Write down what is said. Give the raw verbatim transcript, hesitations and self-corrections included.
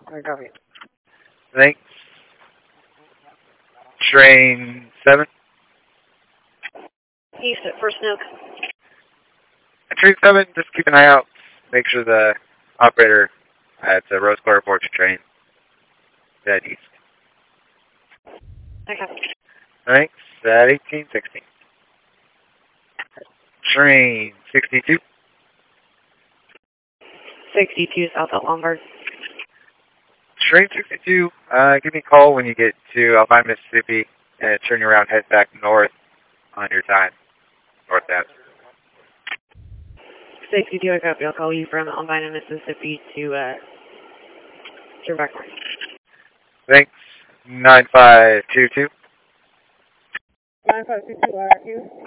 I copy. Thanks. Train seven. East at First Nook. Train seven, just keep an eye out. Make sure the operator at the Rose Quarter Porch train that east. I copy. Thanks. At eighteen sixty. Train sixty-two. sixty-two South at Lombard. Train sixty-two, uh, give me a call when you get to Albina, Mississippi, and turn around, head back north on your time. Northbound. sixty-two, I copy. I'll call you from Albina, Mississippi to, uh, turn back north. Thanks. nine five two two. nine five two two, I R Q.